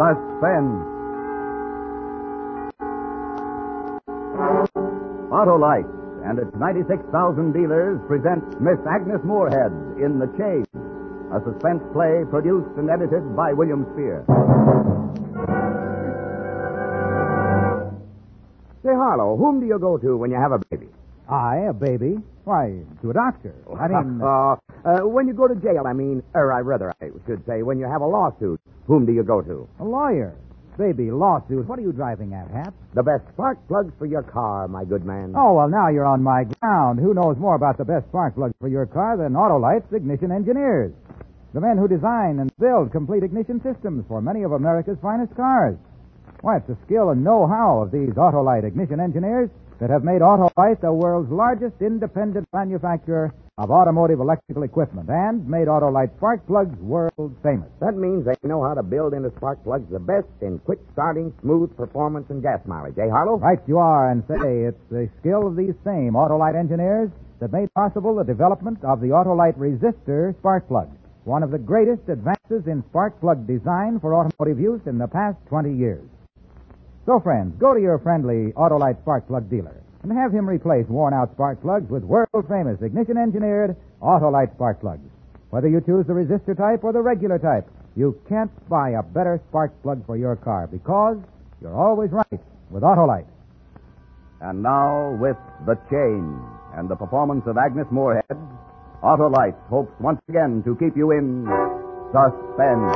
Suspense. Autolite and its 96,000 dealers present Miss Agnes Moorehead in The Chain, a suspense play produced and edited by William Spear. Say, Harlow, whom do you go to when you have a baby? A baby? Why, to a doctor. When you go to jail, I should say, when you have a lawsuit, whom do you go to? A lawyer. Baby, lawsuit. What are you driving at, Hap? The best spark plugs for your car, my good man. Oh, well, now you're on my ground. Who knows more about the best spark plugs for your car than Autolite's ignition engineers? The men who design and build complete ignition systems for many of America's finest cars. Why, it's the skill and know-how of these Autolite ignition engineers that have made Autolite the world's largest independent manufacturer of automotive electrical equipment and made Autolite spark plugs world famous. That means they know how to build into spark plugs the best in quick starting, smooth performance, and gas mileage. Eh, Harlow? Right you are, and say it's the skill of these same Autolite engineers that made possible the development of the Autolite resistor spark plug, one of the greatest advances in spark plug design for automotive use in the past 20 years. So, friends, go to your friendly Autolite spark plug dealer and have him replace worn-out spark plugs with world-famous ignition-engineered Autolite spark plugs. Whether you choose the resistor type or the regular type, you can't buy a better spark plug for your car because you're always right with Autolite. And now, with The Chain and the performance of Agnes Moorehead, Autolite hopes once again to keep you in suspense.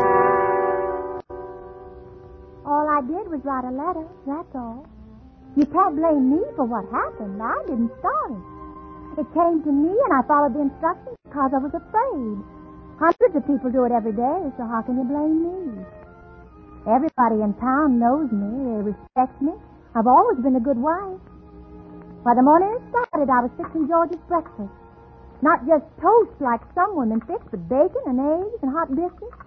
All I did was write a letter, that's all. You can't blame me for what happened. I didn't start it. It came to me, and I followed the instructions because I was afraid. Hundreds of people do it every day, so how can you blame me? Everybody in town knows me. They respect me. I've always been a good wife. By the morning it started, I was fixing George's breakfast. Not just toast like some women fix, but bacon and eggs and hot biscuits.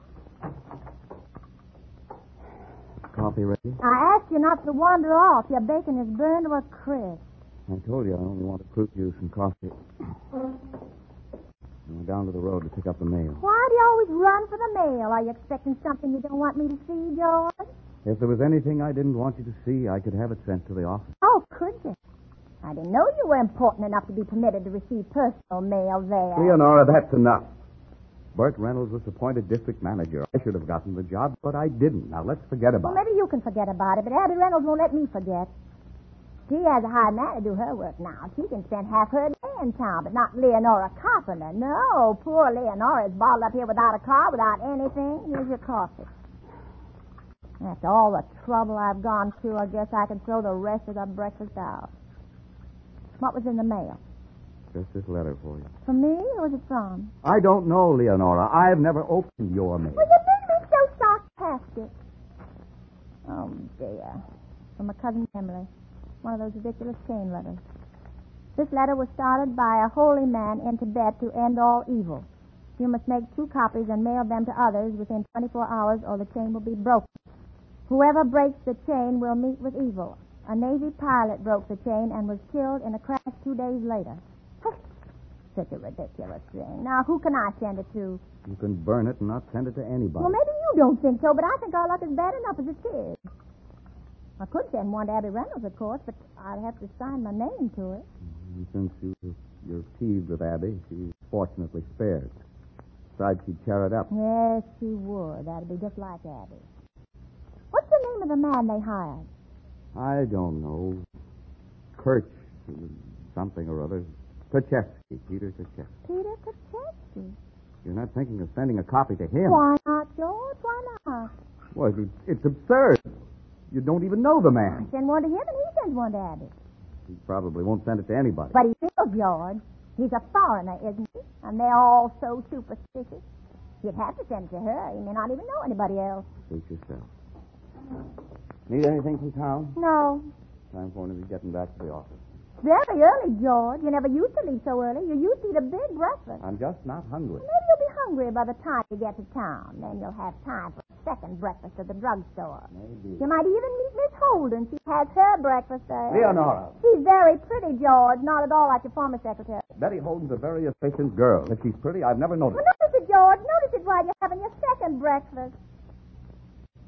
Coffee ready? I asked you not to wander off. Your bacon is burned to a crisp. I told you I only wanted fruit juice and coffee. I went down to the road to pick up the mail. Why do you always run for the mail? Are you expecting something you don't want me to see, George? If there was anything I didn't want you to see, I could have it sent to the office. Oh, could you? I didn't know you were important enough to be permitted to receive personal mail there. Leonora, that's enough. Burt Reynolds was appointed district manager. I should have gotten the job, but I didn't. Now, let's forget about Well, maybe you can forget about it, but Abby Reynolds won't let me forget. She has a hired man to do her work now. She can spend half her day in town, but not Leonora Carpenter. No, poor Leonora is bottled up here without a car, without anything. Here's your coffee. After all the trouble I've gone through, I guess I can throw the rest of the breakfast out. What was in the mail? Just this letter for you. From me? Who was it from? I don't know, Leonora. I've never opened your mail. Well, you make me so sarcastic. Oh, dear. From my cousin Emily. One of those ridiculous chain letters. This letter was started by a holy man in Tibet to end all evil. You must make 2 copies and mail them to others within 24 hours or the chain will be broken. Whoever breaks the chain will meet with evil. A Navy pilot broke the chain and was killed in a crash 2 days later. Such a ridiculous thing. Now, who can I send it to? You can burn it and not send it to anybody. Well, maybe you don't think so, but I think our luck is bad enough as it is. I could send one to Abby Reynolds, of course, but I'd have to sign my name to it. And since you're peeved with Abby, she's fortunately spared. Besides, she'd tear it up. Yes, she would. That'd be just like Abby. What's the name of the man they hired? I don't know. Kirch, something or other. Krachevsky, Peter Krachevsky. Peter Krachevsky. You're not thinking of sending a copy to him? Why not, George? Why not? Well, it's absurd. You don't even know the man. I send one to him and he sends one to Abby. He probably won't send it to anybody. But he will, George. He's a foreigner, isn't he? And they're all so superstitious. You'd have to send it to her. You may not even know anybody else. Suit yourself. Need anything from town? No. Time for him to be getting back to the office. Very early, George. You never used to leave so early. You used to eat a big breakfast. I'm just not hungry. Maybe you'll be hungry by the time you get to town. Then you'll have time for a second breakfast at the drugstore. Maybe. You might even meet Miss Holden. She has her breakfast there. Leonora. She's very pretty, George. Not at all like your former secretary. Betty Holden's a very efficient girl. If she's pretty, I've never noticed. Well, notice it, George. Notice it while you're having your second breakfast.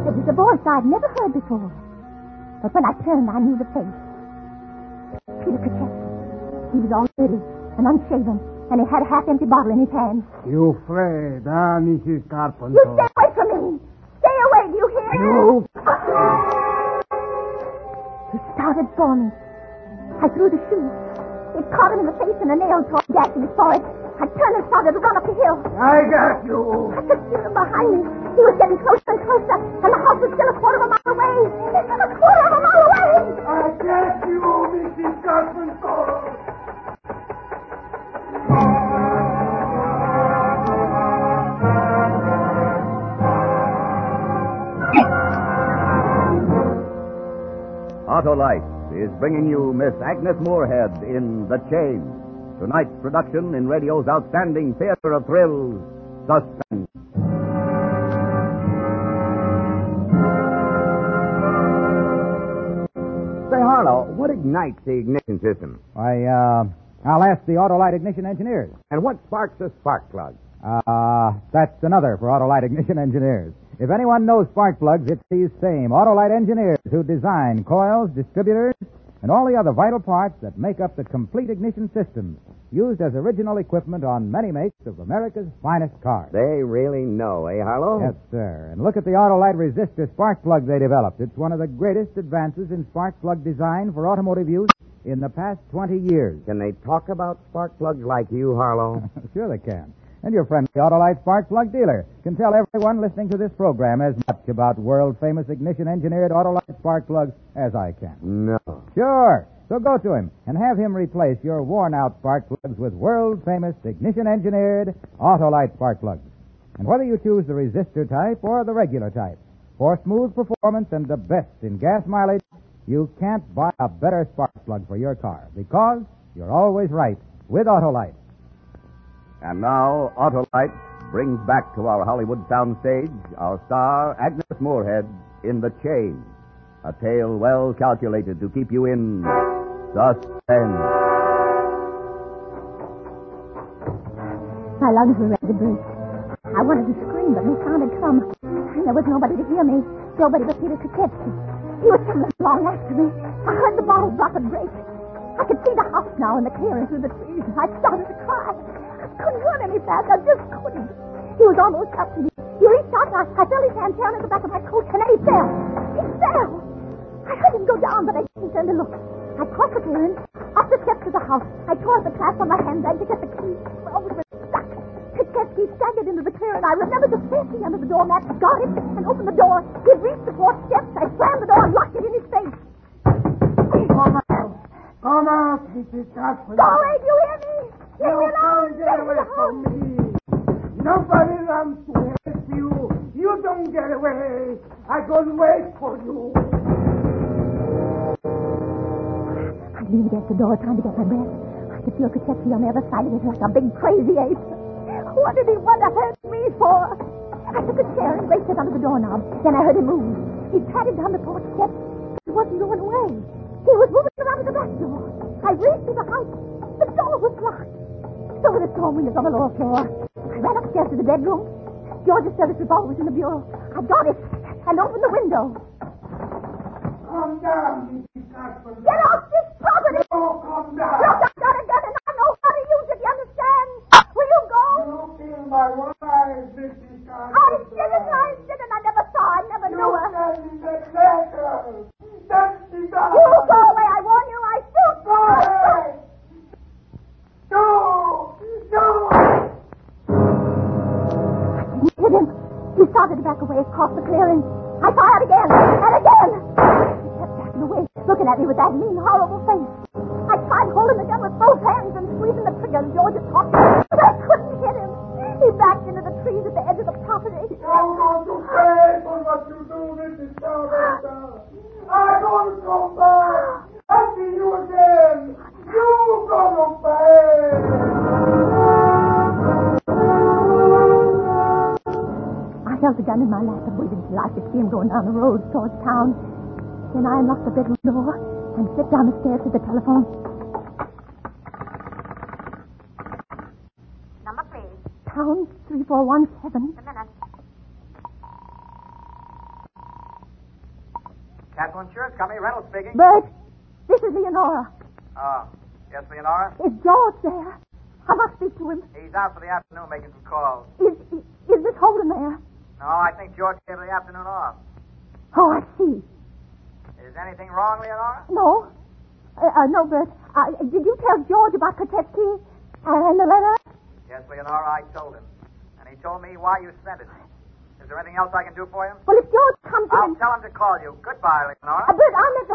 It was a voice I'd never heard before. But when I turned, I knew the face. Peter Kaczewski. He was all dirty and unshaven, and he had a half-empty bottle in his hand. You afraid, Mrs. Carpenter? You stay away from me! Stay away, do you hear? You... He started for me. I threw the shoe. It caught him in the face and a nail tore gas in his forehead. I turned and started to run up the hill. I got you. I could see him behind me. He was getting closer and closer, and the house was still a quarter of a mile away. It was a quarter of a mile away. I got you, Mrs. Carpenter. Autolite is bringing you Miss Agnes Moorehead in The Chain. Tonight's production in radio's outstanding theater of thrills, Suspense. Say, Harlow, what ignites the ignition system? I'll ask the Autolite ignition engineers. And what sparks a spark plug? That's another for Autolite ignition engineers. If anyone knows spark plugs, it's these same Autolite engineers who design coils, distributors, and all the other vital parts that make up the complete ignition systems used as original equipment on many makes of America's finest cars. They really know, eh, Harlow? Yes, sir. And look at the Autolite resistor spark plug they developed. It's one of the greatest advances in spark plug design for automotive use in the past 20 years. Can they talk about spark plugs like you, Harlow? Sure they can. And your friendly Autolite spark plug dealer can tell everyone listening to this program as much about world-famous ignition-engineered Autolite spark plugs as I can. No. Sure. So go to him and have him replace your worn-out spark plugs with world-famous ignition-engineered Autolite spark plugs. And whether you choose the resistor type or the regular type, for smooth performance and the best in gas mileage, you can't buy a better spark plug for your car because you're always right with Autolite. And now, Autolite brings back to our Hollywood soundstage our star, Agnes Moorehead, in The Chain, a tale well calculated to keep you in suspense. My lungs were ready to break. I wanted to scream, but no sound had come. And there was nobody to hear me. Nobody but Peter Kaczewski. He was coming along after me. I heard the bottle drop and break. I could see the house now in the clearing through the trees. I started to cry. I couldn't run any faster. I just couldn't. He was almost up to me. He reached out and I felt his hand tear into the back of my coat, and then he fell. He fell. I heard him go down, but I didn't turn to look. I crossed the clearing, up the steps of the house. I tore up the clasp on my handbag to get the key. Oh, it was stuck. Kaczewski staggered into the clearing. I remembered the safety under the doormat, got it, and opened the door. He'd reached the porch steps. I slammed the door and locked it in his face. Come out. Come out, Mrs. Carpenter. Go away, do you hear me? Leave me alone. Get away from me. Nobody wants to help you. You don't get away. I'm going to wait for you. I leaned against the door trying to get my breath. I could feel Kaczewski on the other side of it like a big crazy ape. What did he want to hurt me for? I took a chair and placed it under the doorknob. Then I heard him move. He padded down the porch steps. He wasn't going away. He was moving around to the back door. I raced through the house. The door was locked. There were the storm windows on the lower floor. I ran upstairs to the bedroom. George's service revolver was in the bureau. I got it and opened the window. Come down, Mrs. Carpenter. Get off this property! Oh, come down. Look, I've got a gun and I know how to use it, you understand? Will you go? You kill my wife, Mrs. Carpenter. I didn't. I never saw. I never knew her. Send that letter. That's the gun. You go away. I warn you. I shoot. Go away. No. Hit him. He started to back away across the clearing. I fired again and again. He kept backing away, looking at me with that mean, horrible face. I tried holding the gun with both hands and squeezing the trigger. George was talking, but I couldn't hit him. He backed into the trees at the edge of the property. I'm going to pay for what you do, Mrs. Carpenter. I'm going to come back. I'll see you again. You're going to pay. I held the gun in my lap and waited until I could see him going down the road towards town. Then I unlocked the bedroom door and slipped down the stairs to the telephone. Number, please. Pound 3417. A minute. National Insurance Company, Reynolds speaking. Bert, this is Leonora. Oh, yes, Leonora? Is George there? I must speak to him. He's out for the afternoon making some calls. Is Miss Holden there? No, I think George gave the afternoon off. Oh, I see. Is anything wrong, Leonora? No. No, Bert. Did you tell George about Katetsky and the letter? Yes, Leonora, I told him. And he told me why you sent it. Is there anything else I can do for you? Well, if George comes I'll in... tell him to call you. Goodbye, Leonora. Bert, I'm at the...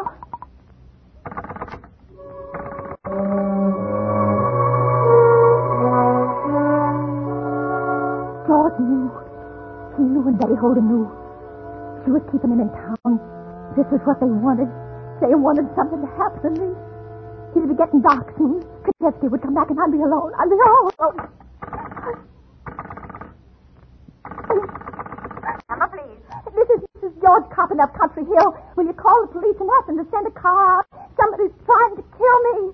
George knew. He knew and Betty Holden knew. She was keeping him in town. This is what they wanted. They wanted something to happen to me. It'd be getting dark soon. Katetsky would come back and I'd be alone. I'd be all alone. Number, please. This is Mrs. George Coppin of Country Hill. Will you call the police and ask them to send a car? Somebody's trying to kill me.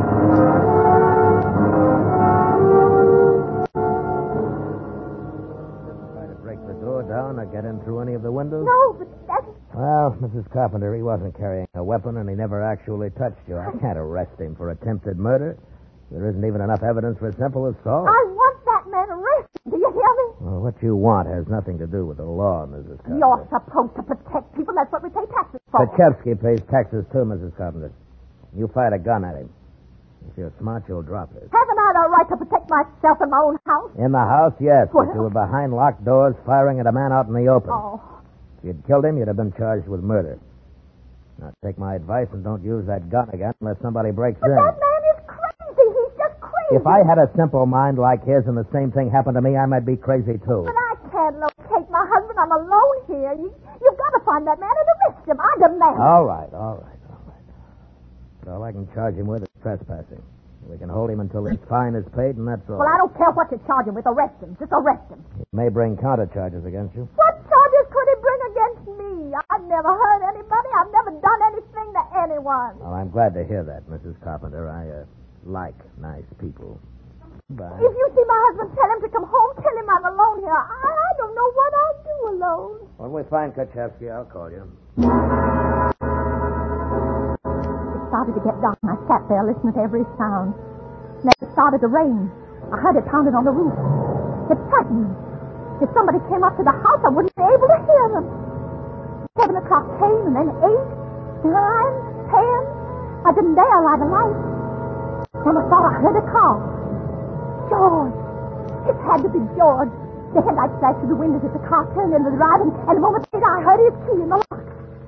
Try to break the door down or get in through any of the windows? No, but that's... Well, Mrs. Carpenter, he wasn't carrying a weapon and he never actually touched you. I can't arrest him for attempted murder. There isn't even enough evidence for a simple assault. I want that man arrested. Do you hear me? Well, what you want has nothing to do with the law, Mrs. Carpenter. You're supposed to protect people. That's what we pay taxes for. Pachevsky pays taxes too, Mrs. Carpenter. You fired a gun at him. If you're smart, you'll drop it. Haven't I the right to protect myself in my own house? In the house, yes, Well... but you were behind locked doors firing at a man out in the open. Oh. If you'd killed him, you'd have been charged with murder. Now, take my advice and don't use that gun again unless somebody breaks But in. that man is crazy. He's just crazy. If I had a simple mind like his and the same thing happened to me, I might be crazy, too. But I can't locate my husband. I'm alone here. You've got to find that man and arrest him. I demand it. All right. But all I can charge him with is trespassing. We can hold him until his fine is paid, and that's all. Well, I don't care what you charge him with. Arrest him. Just arrest him. He may bring counter charges against you. What charges could he bring against me? I've never hurt anybody. I've never done anything to anyone. Well, I'm glad to hear that, Mrs. Carpenter. I like nice people. Bye. If you see my husband, tell him to come home. Tell him I'm alone here. I don't know what I'll do alone. When we find Katchevsky, I'll call you. It started to get dark, and I sat there listening to every sound. Then it started to rain. I heard it pounding on the roof. It frightened me. If somebody came up to the house, I wouldn't be able to hear them. 7 o'clock came, and then 8, 9, 10. I didn't dare light a light. Then I thought I heard a call. George. It had to be George. The headlights flashed through the windows as the car turned into the drive, and a moment later I heard his key in the lock.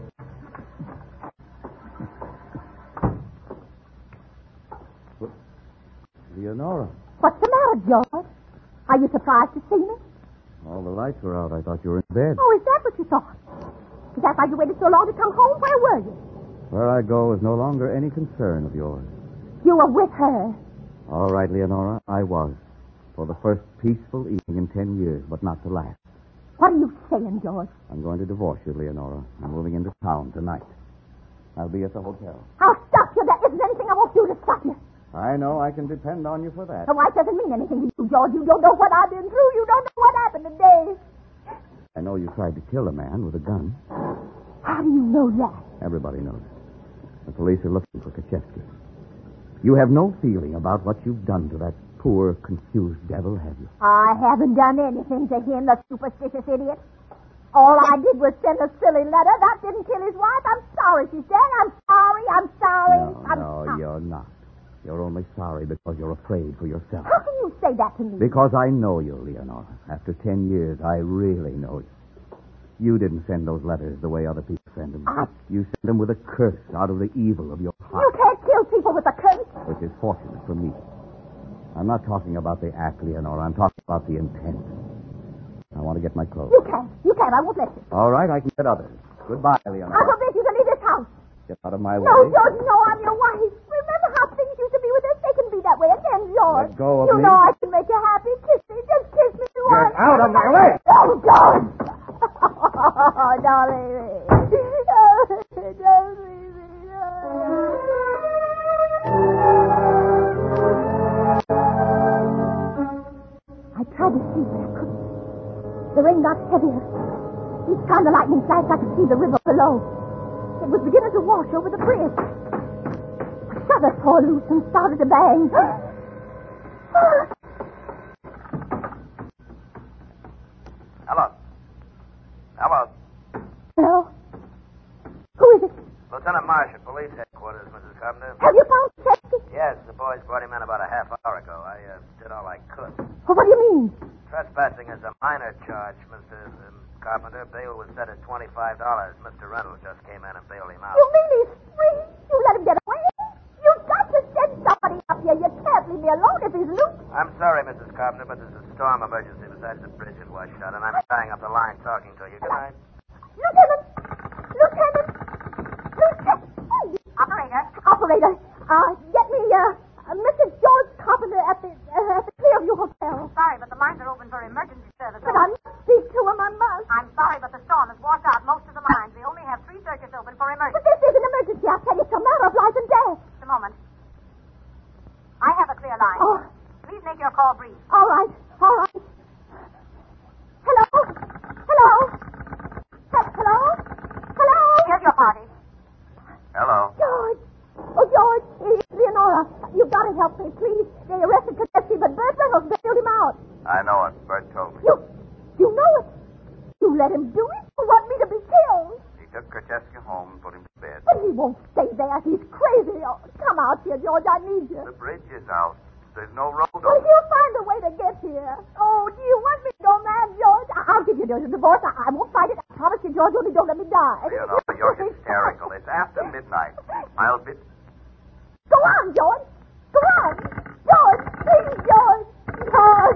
Leonora. What's the matter, George? Are you surprised to see me? All the lights were out. I thought you were in bed. Oh, is that what you thought? Is that why you waited so long to come home? Where were you? Where I go is no longer any concern of yours. You were with her. All right, Leonora, I was. For the first peaceful evening in 10 years, but not the last. What are you saying, George? I'm going to divorce you, Leonora. I'm moving into town tonight. I'll be at the hotel. I'll stop you. There isn't anything I won't do to stop you. I know I can depend on you for that. The wife doesn't mean anything to you, George. You don't know what I've been through. You don't know what happened today. I know you tried to kill a man with a gun. How do you know that? Everybody knows it. The police are looking for Katchevsky. You have no feeling about what you've done to that poor, confused devil, have you? I haven't done anything to him, the superstitious idiot. All I did was send a silly letter. That didn't kill his wife. I'm sorry, she said. I'm sorry. No, you're not. You're only sorry because you're afraid for yourself. How can you say that to me? Because I know you, Leonora. After 10 years, I really know you. You didn't send those letters the way other people send them. You sent them with a curse out of the evil of your You heart. can't kill people with a curse. Which is fortunate for me. I'm not talking about the act, Leonora. I'm talking about the intent. I want to get my clothes. You can't. I won't let you. All right, I can get others. Goodbye, I Leonora. forbid you to leave this house. Get out of my way. No, George, no, I'm your wife. Remember how things used to be with us? They can be that way again, George. Let go of you me. know I can make you happy. Kiss me. Just kiss me once. Get out of my way. Oh, George. Oh, don't leave me. Don't leave me. I tried to see, but I couldn't. The rain got heavier. Each time the lightning flashed, I could see the river below. It was beginning to wash over the bridge. A shutter tore loose and started to bang. Hello. Hello. Hello? Who is it? Lieutenant Marsh at police headquarters, Mrs. Carpenter. Have you found Chesky? Yes, the boys brought him in about a half hour ago. I did all I could. Well, what do you mean? Trespassing is a minor charge, Mr. Carpenter. Bail was set at $25. Mr. Reynolds just came in and bailed him out. You mean he's free? You let him get away? You've got to send somebody up here. You can't leave me alone if he's loose. I'm sorry, Mrs. Carpenter, but there's a storm emergency besides the bridge had washed out, and I'm tying up the line talking to you. Good night. Lieutenant! Lieutenant! Operator, get me, Mrs. George Carpenter at the Clearview Hotel. Sorry, but the lines are open for emergency service. But I must speak to him, I must. I'm sorry, but the storm has washed out most of the lines. We only have 3 circuits open for But emergency. this is an emergency. I tell you, it's a matter of life and death. Just a moment. I have a clear line. Oh, Please make your call brief. all right. Hello? Hello? Here's your party. Hello. George! Oh, George, it's Leonora. You've got to help me, please. They arrested Kadeshi, but Bert Reynolds bailed him out. I know it. Bert told me. You know it? You let him do it? You want me to be killed? He took Kercheska home and put him to bed. But he won't stay there. He's crazy. Oh, come out here, George. I need you. The bridge is out. There's no road Well, he'll find a way to get here. Oh, do you want me to go mad, George? I'll give you the divorce. I won't fight it. I promise you, George. Only don't let me die. Leonora, you're hysterical. It's after midnight. I'll be... Go on, George. Go on. George, please, George. George.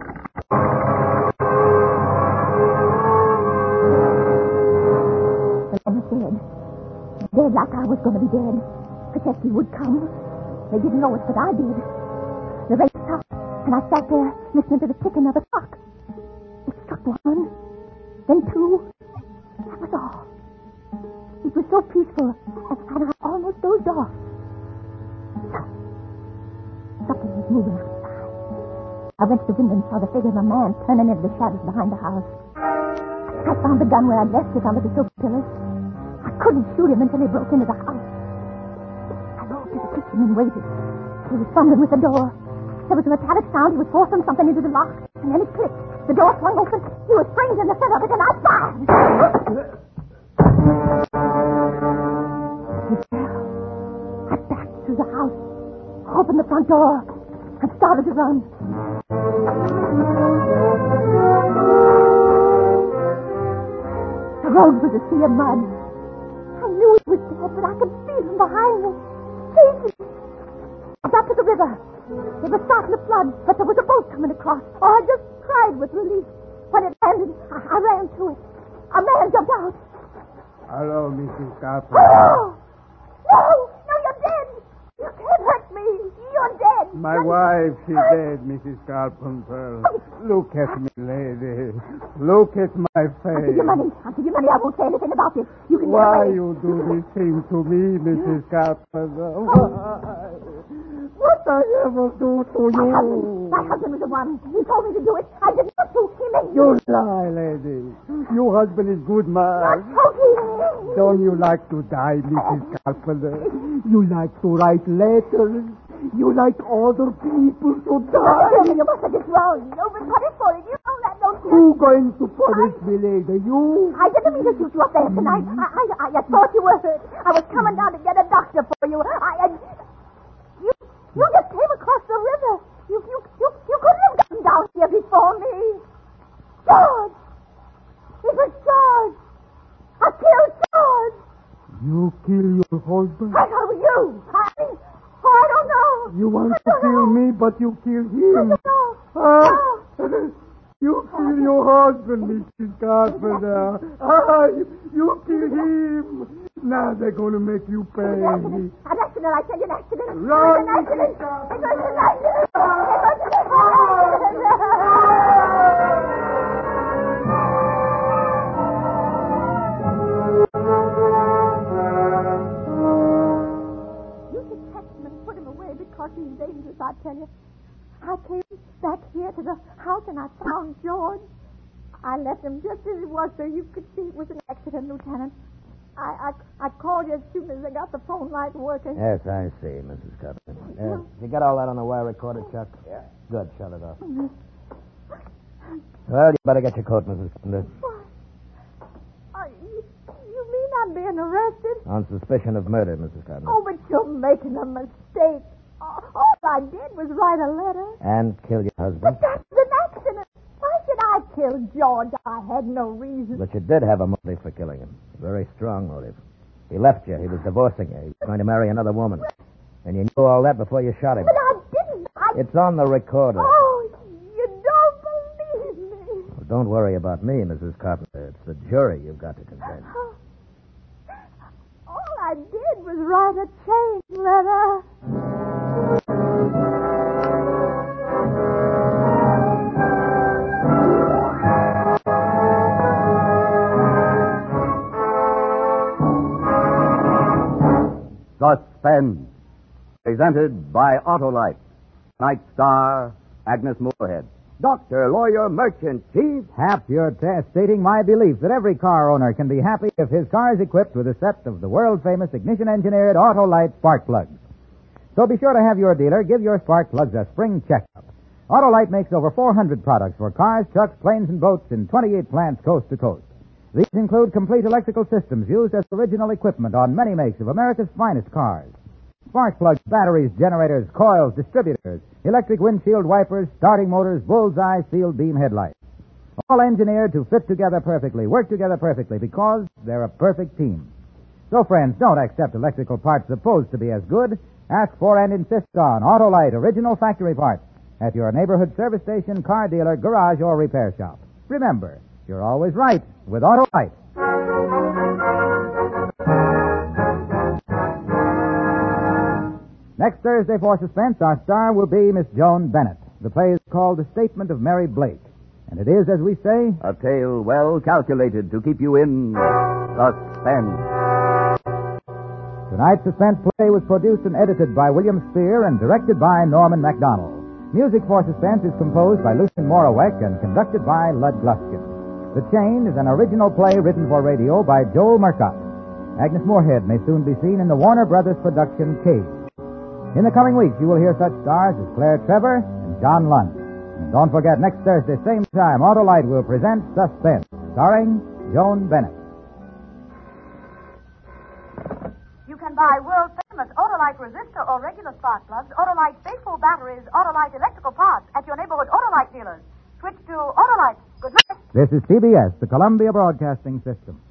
The men are dead. Dead like I was going to be dead. Kacheski would come. They didn't know it, but I did. The race stopped, and I sat there listening to the ticking of the clock. It struck 1, then 2. That was all. It was so peaceful, and I almost dozed off. Something was moving outside. I went to the window and saw the figure of a man turning into the shadows behind the house. I found the gun where I'd left it under the sofa pillows. I couldn't shoot him until he broke into the house. I rolled to the kitchen and waited. He was fumbling with the door. There was a metallic sound. He was forcing something into the lock, and then it clicked. The door swung open. He was framed in the center of it, and I fired. He fell. I backed through the house, opened the front door, and started to run. The road was a sea of mud. I knew he was dead, but I could feel him behind me, chasing me. I got to the river. It was starting to flood, but there was a boat coming across. Oh, I just cried with relief. When it landed, I ran to it. A man jumped out. Hello, Mrs. Carpenter. Oh! No, you're dead. You can't hurt me. You're dead. My wife, she's dead, Mrs. Carpenter. Look at me, lady. Look at my I'll give you face. money. I won't say anything about this. You can Why get away. you do this thing to me, Mrs. Carpenter? Why? What I ever do to you? My husband was the one. He told me to do it. I didn't want to. He made me. You lie, lady. Your husband is good man. Okay. Don't you like to die, Mrs. Carpenter? You like to write letters. You like other people to die. You must have this wrong. You've been punished for it. You know that, don't you? Who going to punish me, lady? You? I didn't mean to shoot you up there tonight. I thought you were hurt. I was coming down to get a doctor for you. You just came across the river. You couldn't have gotten down here before me. George! It was George! I killed George! You kill your husband? I thought it was you. I don't know. You want to kill me, but you kill him. No. You kill your husband, Mrs. Carpenter. You kill him. Now they're going to make you pay. An accident, I tell you, an accident. Run, An accident. Mrs. Carpenter. It was an accident. It was an You should catch him and put him away because he's dangerous, I tell you. I came back here to the house and I found George. I left him just as he was so you could see it was an accident, Lieutenant. I called you as soon as I got the phone light working. Yes, I see, Mrs. Carpenter. You got all that on the wire recorder, Chuck? Yeah. Good. Shut it off. Well, you better get your coat, Mrs. Carpenter. You mean I'm being arrested? On suspicion of murder, Mrs. Carpenter. Oh, but you're making a mistake. All I did was write a letter. And kill your husband. But that's an accident. Why should I kill George? I had no reason. But you did have a motive for killing him. A very strong motive. He left you. He was divorcing you. He was going to marry another woman. And you knew all that before you shot him. But I didn't. It's on the recorder. Oh, you don't believe me. Well, don't worry about me, Mrs. Carpenter. It's the jury you've got to convince. All I did was write a change letter. Suspense. Presented by Autolite. Night Star, Agnes Moorehead. Doctor, lawyer, merchant, chief. Half your test stating my belief that every car owner can be happy if his car is equipped with a set of the world-famous ignition-engineered Autolite spark plugs. So be sure to have your dealer give your spark plugs a spring checkup. Autolite makes over 400 products for cars, trucks, planes, and boats in 28 plants coast to coast. These include complete electrical systems used as original equipment on many makes of America's finest cars. Spark plugs, batteries, generators, coils, distributors, electric windshield wipers, starting motors, bullseye, sealed beam headlights. All engineered to fit together perfectly, work together perfectly, because they're a perfect team. So, friends, don't accept electrical parts supposed to be as good. Ask for and insist on Autolite original factory parts at your neighborhood service station, car dealer, garage, or repair shop. Remember, you're always right with Autolite. Next Thursday for Suspense, our star will be Miss Joan Bennett. The play is called The Statement of Mary Blake. And it is, as we say, A tale well calculated to keep you in suspense. tonight's Suspense play was produced and edited by William Spear and directed by Norman MacDonald. Music for Suspense is composed by Lucien Morawek and conducted by Lud Gluskin. The Chain is an original play written for radio by Joel Murcott. Agnes Moorehead may soon be seen in the Warner Brothers production Cage. In the coming weeks, you will hear such stars as Claire Trevor and John Lund. And don't forget, next Thursday, same time, Autolite will present Suspense, starring Joan Bennett. You can buy world-famous Autolite resistor or regular spark plugs, Autolite faithful batteries, Autolite electrical parts at your neighborhood Autolite dealers. Switch to Autolite. Good night. This is CBS, the Columbia Broadcasting System.